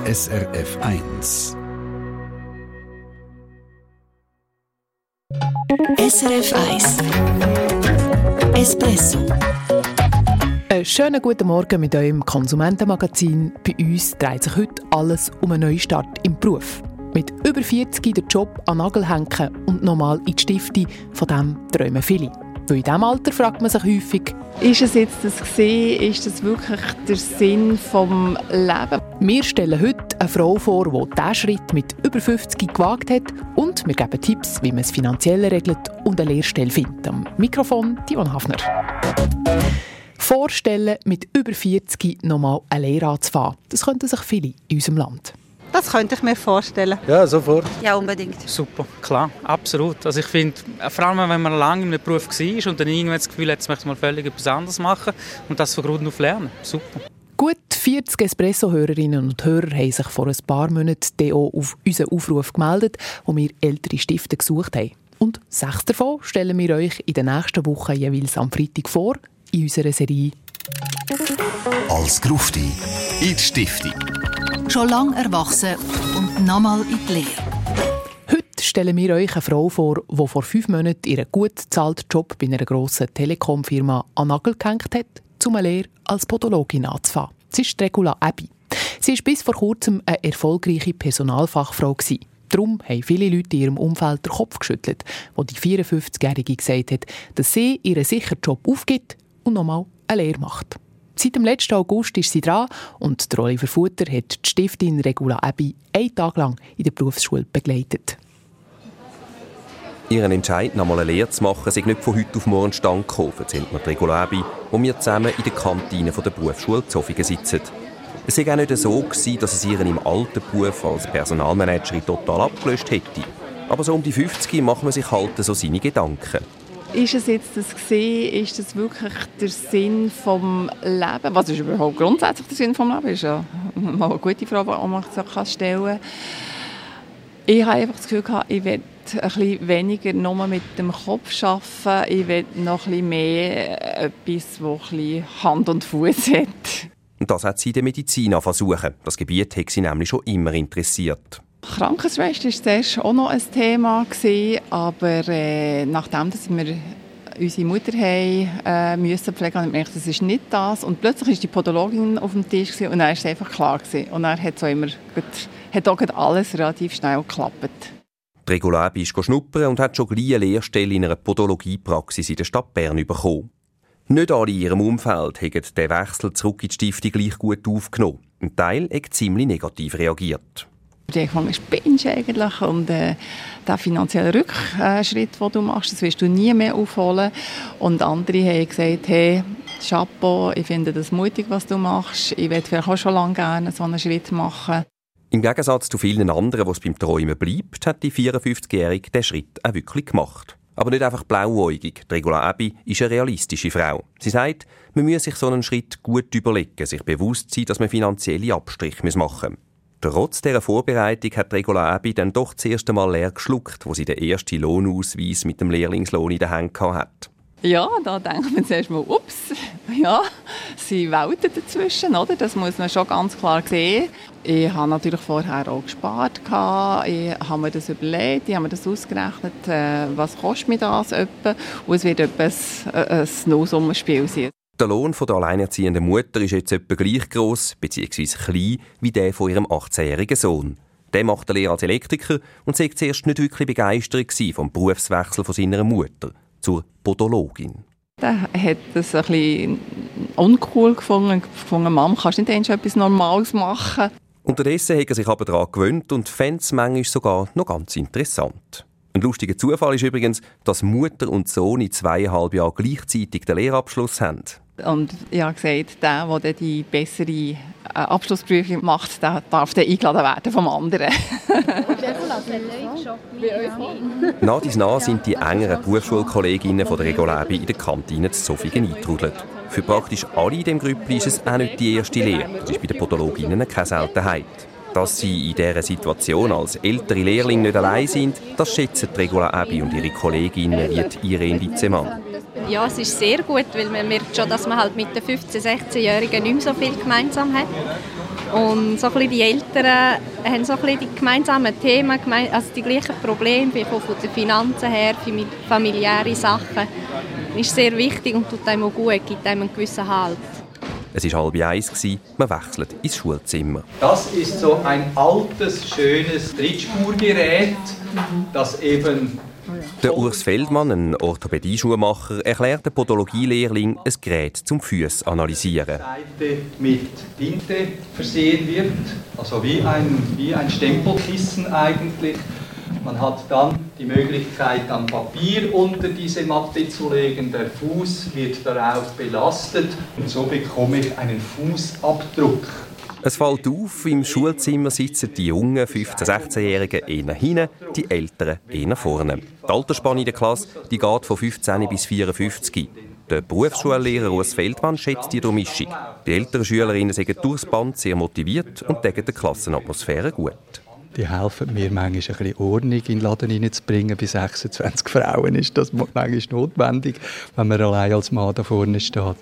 SRF 1. SRF 1 Espresso. Einen schönen guten Morgen mit eurem Konsumentenmagazin. Bei uns dreht sich heute alles um einen Neustart im Beruf. Mit über 40 den Job an den Nagel hängen und nochmal in die Stifte, von dem träumen viele. Weil in diesem Alter fragt man sich häufig, ist es jetzt das gewesen? Ist das wirklich der Sinn des Lebens? Wir stellen heute eine Frau vor, die diesen Schritt mit über 50 gewagt hat, und wir geben Tipps, wie man es finanziell regelt und eine Lehrstelle findet. Am Mikrofon Tivon Hafner. Vorstellen, mit über 40 nochmal eine Lehre anzufangen, das könnten sich viele in unserem Land. Das könnte ich mir vorstellen. Ja, sofort. Ja, unbedingt. Super, klar, absolut. Also ich finde, vor allem wenn man lange in einem Beruf war und dann irgendwann das Gefühl hat, jetzt möchte man völlig etwas anderes machen und das von Grund auf lernen. Super. Gut 40 Espresso-Hörerinnen und Hörer haben sich vor ein paar Monaten auch auf unseren Aufruf gemeldet, wo wir ältere Stifte gesucht haben. Und 6 davon stellen wir euch in den nächsten Wochen jeweils am Freitag vor, in unserer Serie Als Grufti in die Stiftung. Schon lange erwachsen und nochmal in die Lehre. Heute stellen wir euch eine Frau vor, die vor 5 Monaten ihren gut bezahlten Job bei einer grossen Telekom-Firma an den Nagel gehängt hat, um eine Lehre als Podologin anzufangen. Sie ist Regula Aebi. Sie war bis vor kurzem eine erfolgreiche Personalfachfrau. Darum haben viele Leute in ihrem Umfeld den Kopf geschüttelt, als die 54-Jährige gesagt hat, dass sie ihren sicheren Job aufgibt und nochmal eine Lehre macht. Seit dem letzten August ist sie dran und Oliver Futter hat die Stiftin Regula Aebi 1 Tag lang in der Berufsschule begleitet. Ihren Entscheid, noch mal eine Lehre zu machen, sei nicht von heute auf morgen stand gekommen, erzählt mir Regula Aebi, wo wir zusammen in der Kantine der Berufsschule Zofingen sitzen. Es sei auch nicht so gewesen, dass es ihren im alten Beruf als Personalmanagerin total abgelöst hätte. Aber so um die 50 macht man sich halt so seine Gedanken. Ist es jetzt das gewesen? Ist das wirklich der Sinn des Lebens? Was ist überhaupt grundsätzlich der Sinn des Lebens? Das ist ja mal eine gute Frage, die man sich stellen kann. Ich habe einfach das Gefühl gehabt, ich will ein bisschen weniger nur mit dem Kopf arbeiten. Ich will noch ein bisschen mehr etwas, das ein bisschen Hand und Fuß hat. Und das hat sie in der Medizin versucht. Das Gebiet hat sie nämlich schon immer interessiert. Krankenschwester war zuerst auch noch ein Thema, aber nachdem dass wir unsere Mutter haben, müssen pflegen, habe ich gemerkt, das ist nicht das. Und plötzlich war die Podologin auf dem Tisch und dann war es einfach klar. Und dann hat auch alles relativ schnell geklappt. Regula Aebi ist schnuppern und hat schon gleich eine Lehrstelle in einer Podologiepraxis in der Stadt Bern bekommen. Nicht alle in ihrem Umfeld haben den Wechsel zurück in die Stiftung gleich gut aufgenommen. Ein Teil hat ziemlich negativ reagiert. Die spinnst eigentlich und der finanzielle Rückschritt, den du machst, das wirst du nie mehr aufholen. Und andere haben gesagt, hey, Chapeau, ich finde das mutig, was du machst. Ich würde vielleicht auch schon lange gerne so einen Schritt machen. Im Gegensatz zu vielen anderen, die es beim Träumen bleibt, hat die 54-Jährige den Schritt auch wirklich gemacht. Aber nicht einfach blauäugig. Regula Aebi ist eine realistische Frau. Sie sagt, man müsse sich so einen Schritt gut überlegen, sich bewusst sein, dass man finanzielle Abstriche machen muss. Trotz dieser Vorbereitung hat Regula Aebi dann doch das erste Mal leer geschluckt, wo sie den ersten Lohnausweis mit dem Lehrlingslohn in den Händen hatte. Ja, da denkt man zuerst mal, ups, ja, sie Welten dazwischen, oder? Das muss man schon ganz klar sehen. Ich habe natürlich vorher auch gespart, ich habe mir das überlegt, ich habe mir das ausgerechnet, was kostet mir das etwa, und es wird etwa ein Nullsummenspiel sein. Der Lohn der alleinerziehenden Mutter ist jetzt etwa gleich gross bzw. klein wie der von ihrem 18-jährigen Sohn. Der macht eine Lehre als Elektriker und war zuerst nicht wirklich begeistert vom Berufswechsel von seiner Mutter zur Podologin. Der hat das ein bisschen uncool gefunden. Mama, kannst du nicht etwas Normales machen? Unterdessen hat er sich aber daran gewöhnt und fände es manchmal sogar noch ganz interessant. Ein lustiger Zufall ist übrigens, dass Mutter und Sohn in 2,5 Jahren gleichzeitig den Lehrabschluss haben. Und ich habe gesagt, der die bessere Abschlussprüfung macht, der darf dann eingeladen werden vom anderen. Nach dies nach sind die engeren Berufsschulkolleginnen von der Regula Aebi in der Kantine zu Zofingen eingetrudelt. Für praktisch alle in diesem Grüppli ist es auch nicht die erste Lehre. Das ist bei den Podologinnen keine Seltenheit. Dass sie in dieser Situation als ältere Lehrlinge nicht allein sind, das schätzen Regula Aebi und ihre Kolleginnen wie Irene Litzemann. Ja, es ist sehr gut, weil man merkt schon, dass man halt mit den 15-, 16-Jährigen nicht mehr so viel gemeinsam hat. Und so ein bisschen die Eltern haben so ein bisschen die gemeinsamen Themen, also die gleichen Probleme, wie von den Finanzen her, familiäre Sachen. Das ist sehr wichtig und tut einem auch gut, gibt einem einen gewissen Halt. Es war 12:30, man wechselt ins Schulzimmer. Das ist so ein altes, schönes Trittspurgerät, das eben... Der Urs Feldmann, ein Orthopädie-Schuhmacher, erklärt dem Podologielehrling ein Gerät zum Füße analysieren. Seite mit Tinte versehen wird, also wie ein Stempelkissen eigentlich. Man hat dann die Möglichkeit, dann Papier unter diese Matte zu legen. Der Fuß wird darauf belastet und so bekomme ich einen Fußabdruck. Es fällt auf, im Schulzimmer sitzen die jungen 15-, 16-Jährigen eher hinten, die Älteren eher vorne. Die Altersspanne in der Klasse die geht von 15 bis 54. Der Berufsschullehrer Urs Feldmann schätzt die Durchmischung. Die älteren Schülerinnen sind durchs Band sehr motiviert und decken die Klassenatmosphäre gut. Die helfen mir manchmal ein bisschen Ordnung in den Laden hineinzubringen. Bei 26 Frauen ist das manchmal notwendig, wenn man allein als Mann da vorne steht.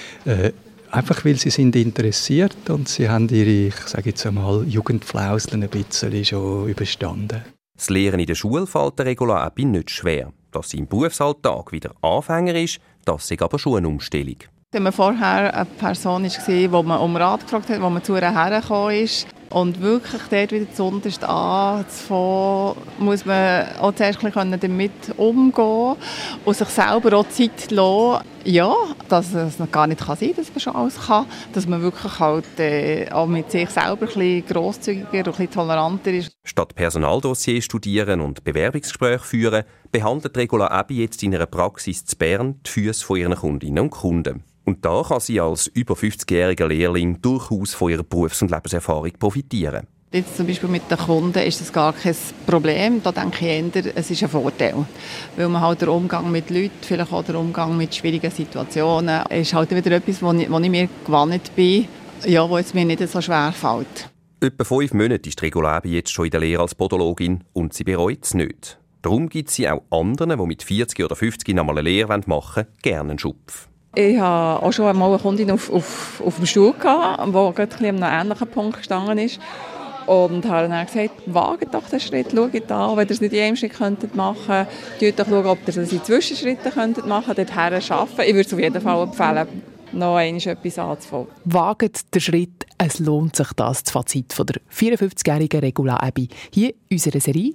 Einfach weil sie sind interessiert und sie haben ihre, ich sage jetzt einmal, Jugendflauseln ein bisschen schon überstanden. Das Lehren in der Schule fällt der Regula Ebi nicht schwer. Dass sie im Berufsalltag wieder Anfänger ist, das ist aber schon eine Umstellung. Wenn man vorher eine Person war, die man um Rat gefragt hat, wo man zu ihr hergekommen ist, und wirklich dort wieder zuunterst anzufangen, muss man auch zuerst damit umgehen und sich selber auch Zeit lassen, ja, dass es noch gar nicht sein kann, dass man schon alles kann, dass man wirklich halt, auch mit sich selber ein bisschen grosszügiger und ein bisschen toleranter ist. Statt Personaldossier studieren und Bewerbungsgespräche führen, behandelt Regula Ebi jetzt in einer Praxis zu Bern die Füße von ihren Kundinnen und Kunden. Und da kann sie als über 50-jähriger Lehrling durchaus von ihrer Berufs- und Lebenserfahrung profitieren. Jetzt zum Beispiel mit den Kunden ist das gar kein Problem. Da denke ich eher, es ist ein Vorteil. Weil man halt der Umgang mit Leuten, vielleicht auch der Umgang mit schwierigen Situationen, ist halt wieder etwas, wo ich mir gewohnt bin, ja, wo es mir nicht so schwer fällt. Etwa 5 Monate ist Regula Ebi jetzt schon in der Lehre als Podologin und sie bereut es nicht. Darum gibt sie auch anderen, die mit 40 oder 50 noch mal eine Lehre machen wollen, gerne einen Schupf. Ich hatte auch schon einmal eine Kundin auf dem Stuhl, die gerade an einem ähnlichen Punkt gestanden ist. Und habe dann gesagt, wagt doch den Schritt, schaut an, wenn ihr es nicht in einem Schritt machen könntet, schaut doch schauen, ob ihr es in Zwischenschritten machen könntet, dorthin arbeiten. Ich würde es auf jeden Fall empfehlen, noch einmal etwas anzufangen. Wagt den Schritt, es lohnt sich, das Fazit von der 54-jährigen Regula Ebi hier in unserer Serie.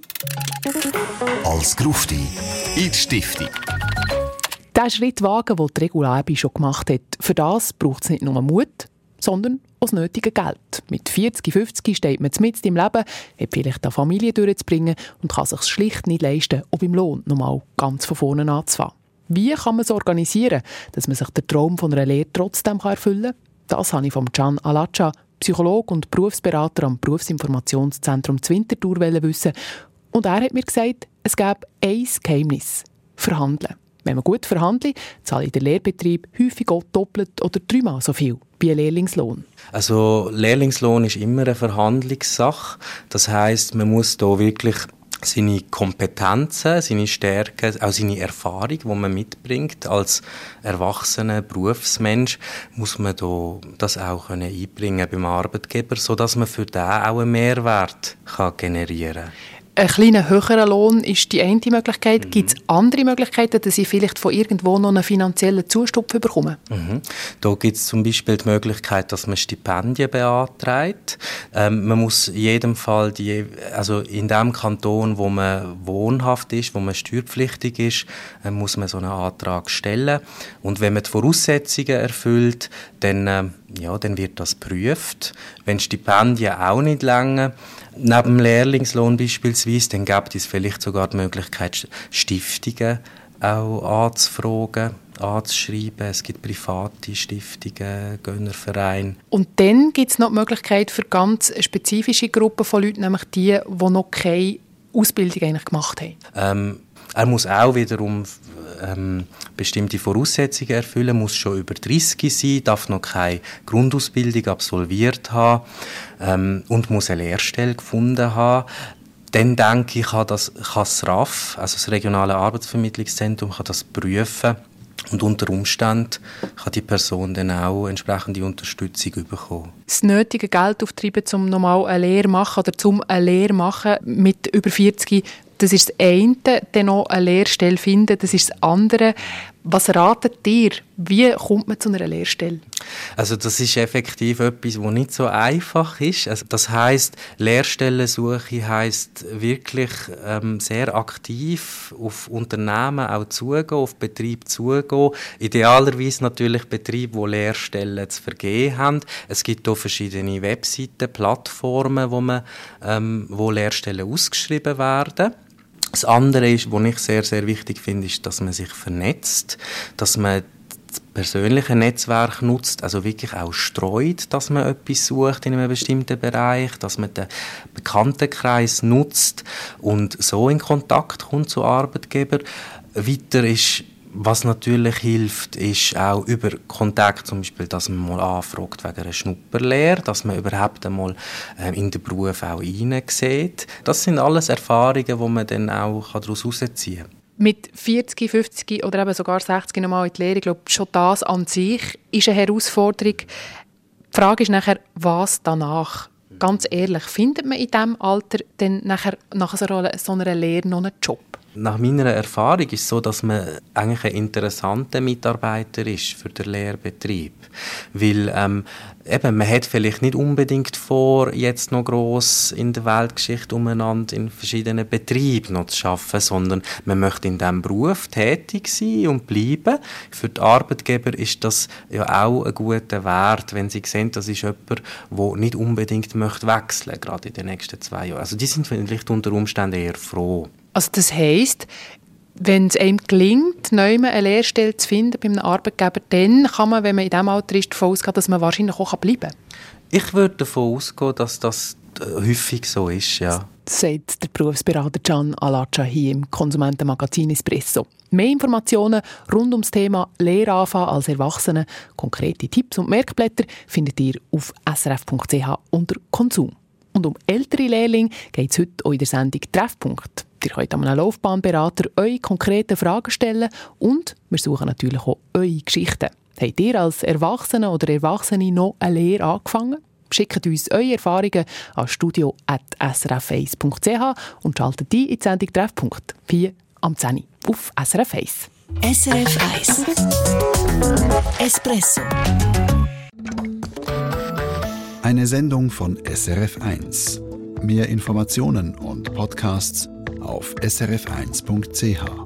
Als Grufti in die Stiftung. Den Schritt wagen, den die Regula Ebi schon gemacht hat, für das braucht es nicht nur Mut, sondern auch das nötige Geld. Mit 40, 50 steht man mitten im Leben, hat vielleicht eine Familie durchzubringen und kann sich schlicht nicht leisten, auch beim Lohn nochmal ganz von vorne anzufangen. Wie kann man es organisieren, dass man sich den Traum von einer Lehre trotzdem erfüllen kann? Das habe ich von Can Alacha, Psychologe und Berufsberater am Berufsinformationszentrum Zwintertour wissen. Und er hat mir gesagt, es gäbe ein Geheimnis: Verhandeln. Wenn man gut verhandelt, zahlt der Lehrbetrieb häufig auch doppelt oder 3-mal so viel wie ein Lehrlingslohn. Also Lehrlingslohn ist immer eine Verhandlungssache. Das heisst, man muss da wirklich seine Kompetenzen, seine Stärken, auch seine Erfahrung, die man mitbringt als erwachsener Berufsmensch, muss man da das auch einbringen beim Arbeitgeber, sodass man für den auch einen Mehrwert generieren kann. Ein kleiner höherer Lohn ist die eine Möglichkeit. Gibt es andere Möglichkeiten, dass ich vielleicht von irgendwo noch einen finanziellen Zustupf bekomme? Da gibt es zum Beispiel die Möglichkeit, dass man Stipendien beantragt. Man muss in jedem Fall, also in dem Kanton, wo man wohnhaft ist, wo man steuerpflichtig ist, muss man so einen Antrag stellen. Und wenn man die Voraussetzungen erfüllt, dann wird das geprüft. Wenn Stipendien auch nicht reichen, neben dem Lehrlingslohn beispielsweise, dann gibt es vielleicht sogar die Möglichkeit, Stiftungen auch anzufragen, anzuschreiben. Es gibt private Stiftungen, Gönnervereine. Und dann gibt es noch die Möglichkeit für ganz spezifische Gruppen von Leuten, nämlich die noch keine Ausbildung eigentlich gemacht haben. Er muss auch wiederum bestimmte Voraussetzungen erfüllen, muss schon über 30 sein, darf noch keine Grundausbildung absolviert haben und muss eine Lehrstelle gefunden haben. Dann denke ich, kann das RAF, also das Regionale Arbeitsvermittlungszentrum, kann das prüfen, Und unter Umständen kann die Person dann auch entsprechende Unterstützung bekommen. Das nötige Geld auftreiben, um nochmal eine Lehre machen oder zum eine Lehre machen mit über 40, das ist das eine, dann noch eine Lehrstelle finden, das ist das andere. Was ratet ihr? Wie kommt man zu einer Lehrstelle? Also das ist effektiv etwas, was nicht so einfach ist. Also das heisst, Lehrstellensuche heisst wirklich sehr aktiv auf Unternehmen auch zugehen, auf Betriebe zugehen. Idealerweise natürlich Betriebe, die Lehrstellen zu vergeben haben. Es gibt auch verschiedene Webseiten, Plattformen, wo Lehrstellen ausgeschrieben werden. Das andere ist, was ich sehr, sehr wichtig finde, ist, dass man sich vernetzt, dass man das persönliche Netzwerk nutzt, also wirklich auch streut, dass man etwas sucht in einem bestimmten Bereich, dass man den Bekanntenkreis nutzt und so in Kontakt kommt zu Arbeitgebern. Weiter ist, was natürlich hilft, ist auch über Kontakt, zum Beispiel, dass man mal anfragt wegen einer Schnupperlehre, dass man überhaupt einmal in den Beruf auch hineinsieht. Das sind alles Erfahrungen, die man dann auch daraus herausziehen kann. Mit 40, 50 oder eben sogar 60 nochmal in die Lehre, ich glaube, schon das an sich ist eine Herausforderung. Die Frage ist nachher, was danach? Ganz ehrlich, findet man in diesem Alter dann nachher nach so einer Lehre noch einen Job? Nach meiner Erfahrung ist es so, dass man eigentlich ein interessanter Mitarbeiter ist für den Lehrbetrieb. Weil man hat vielleicht nicht unbedingt vor, jetzt noch gross in der Weltgeschichte umeinander in verschiedenen Betrieben noch zu arbeiten, sondern man möchte in diesem Beruf tätig sein und bleiben. Für die Arbeitgeber ist das ja auch ein guter Wert, wenn sie sehen, das ist jemand, der nicht unbedingt möchte wechseln, gerade in den nächsten 2 Jahren. Also die sind vielleicht unter Umständen eher froh. Also das heisst, wenn es einem gelingt, neu eine Lehrstelle zu finden bei einem Arbeitgeber, dann kann man, wenn man in diesem Alter ist, davon ausgehen, dass man wahrscheinlich auch bleiben kann. Ich würde davon ausgehen, dass das häufig so ist, ja. Das sagt der Berufsberater Can Alacha hier im Konsumentenmagazin Espresso. Mehr Informationen rund ums Thema Lehranfang als Erwachsene, konkrete Tipps und Merkblätter findet ihr auf srf.ch unter Konsum. Und um ältere Lehrlinge geht es heute auch in der Sendung «Treffpunkt». Ihr könnt an einem Laufbahnberater eure konkreten Fragen stellen und wir suchen natürlich auch eure Geschichten. Habt ihr als Erwachsene oder Erwachsene noch eine Lehre angefangen? Schickt uns eure Erfahrungen an studio@srf1.ch und schaltet die in die Sendung «Treffpunkt» hier am 10 auf SRF 1. SRF 1 Espresso. Eine Sendung von SRF 1. Mehr Informationen und Podcasts auf srf1.ch.